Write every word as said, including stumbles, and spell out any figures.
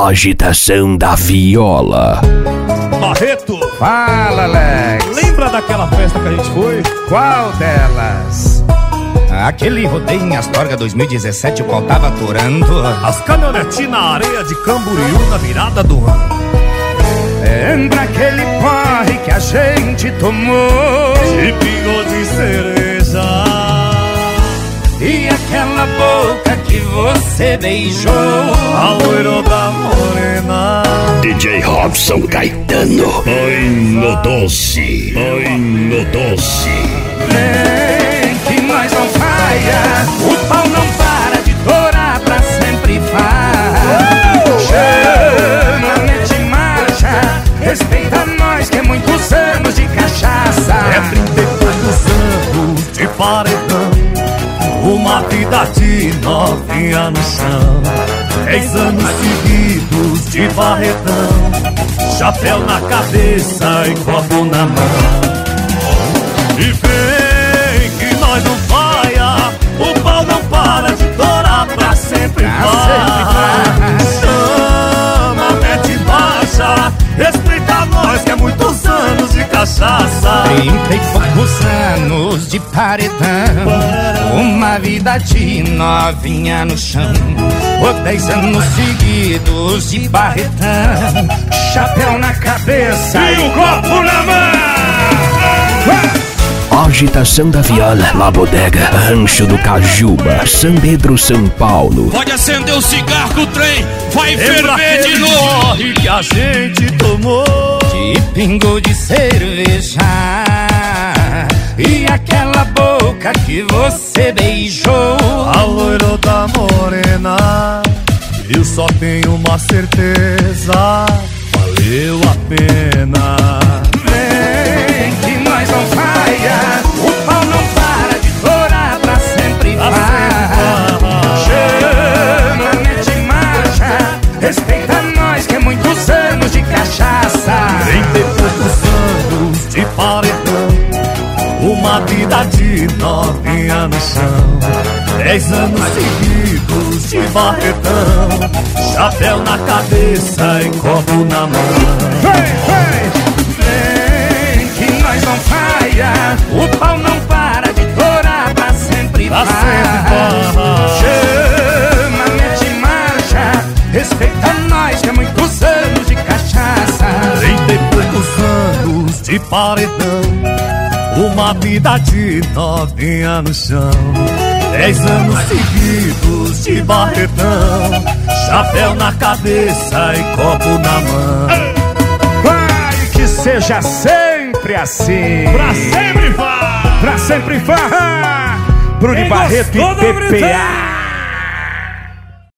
Agitação da viola. Barreto! Fala, Alex! Lembra daquela festa que a gente foi? Qual delas? Aquele rodeio em Astorga dois mil e dezessete, o qual tava aturando As caminhonetinhas na areia de Camboriú na virada do ano. Lembra aquele porre que a gente tomou E pingou de cereja. E aquela boca que você beijou A loira da morena. D J Robson Caetano. Põe no doce, põe no doce. Vem que nós não falha, o pau não para de torar, pra sempre faz. Chama, mete marcha, respeita nós que é muitos anos de cachaça. É trinta e poucos anos de paredão, uma vida de novinha no chão. Dez anos seguidos de barretão, chapéu na cabeça e copo na mão. E vem que nós não falha, o pau não para de torar, pra sempre vai. Chama, mete marcha, respeita nós que é muitos anos de cachaça. Trinta e poucos anos de paredão, uma vida de novinha no chão. Por dez anos seguidos de barretão, chapéu na cabeça e um copo na mão. Agitação da viola, La Bodega, Rancho do Cajuba, São Pedro, São Paulo. Pode acender o cigarro que o trem vai Lembra ferver de aquele novo. porre que a gente tomou De pingo de cerveja. E aquela boca que você beijou a loira da morena. Eu só tenho uma certeza, valeu a pena. Vem que nós não falha, o pau não para de torar, pra sempre vai. Chama, mete marcha, respeita nós que é muitos anos de cachaça. Trinta e poucos anos de paredão, uma vida de novinha no chão. Dez anos seguidos de barretão, chapéu na cabeça e copo na mão. Vem, vem, vem que nós não falha, o pau não para de torar, pra sempre Pra vai. sempre vai. Chama, mete marcha, respeita nós que é muitos anos de cachaça. Trinta e poucos anos de paredão, uma vida de novinha no chão. Dez anos seguidos de barretão, chapéu na cabeça e copo na mão. Vai que seja sempre assim, Pra sempre vai. pra sempre vai. Bruno Quem Barreto gostou e do P P A.